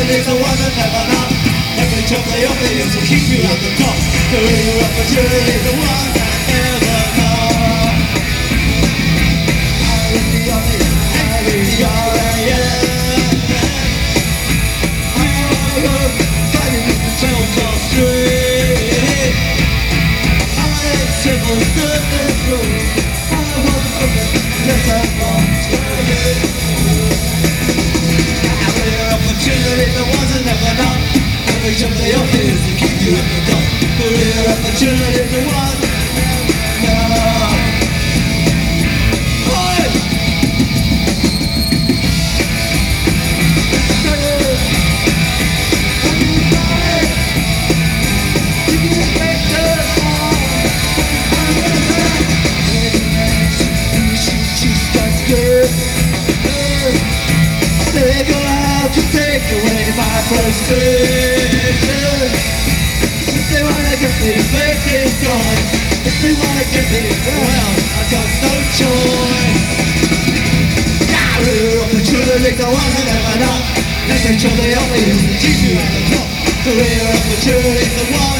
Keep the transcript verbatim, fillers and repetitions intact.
opportunities are ones that never knock. Every job they offer you to keep you at the top. Career opportunities are ones that never knock. I look the other, I look the other, yeah. I look, fighting with the tail car street. I ain't simple, good and blue. I want to look at, yes I want to live. Opportunities are ones that never knock. Every job they offer is to keep you at the top. Career opportunities are ones that never knock. Oi! They're gonna have to take away my frustration. If they wanna get me vacant gone, if they wanna get me, well, I got no choice. Career opportunities are ones that never knock. Every job they offer you to keep you at the top. Career opportunities are ones